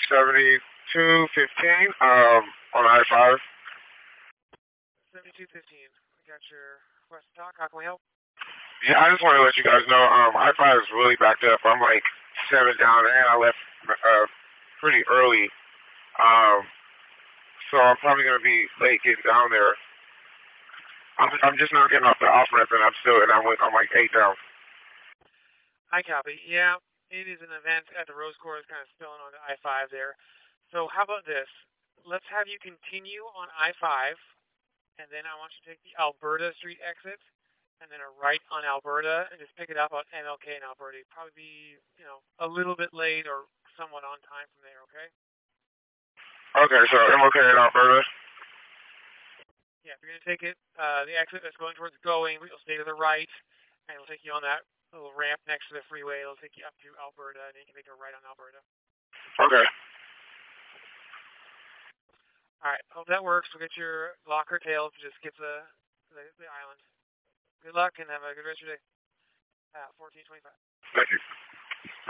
7215 on I-5. 7215. I got your request to talk. How can we help? Yeah, I just want to let you guys know, I-5 is really backed up. I'm like 7 down and I left pretty early. Um, so I'm probably going to be late getting down there. I'm just not getting off the off ramp and I'm like 8 down. I copy. Yeah, it is an event at the Rose Course kind of spilling onto I-5 there. So how about this? Let's have you continue on I-5, and then I want you to take the Alberta Street exit, and then a right on Alberta, and just pick it up on MLK in Alberta. You'd probably be, a little bit late or somewhat on time from there, okay? Okay, so MLK in Alberta? Yeah, if you're going to take it, the exit that's going towards Going, you'll stay to the right, and it'll take you on that little ramp next to the freeway. It'll take you up to Alberta, and then you can make a right on Alberta. Okay. All right, hope that works. We'll get your locker tail to just get the island. Good luck, and have a good rest of your day. 1425. Thank you.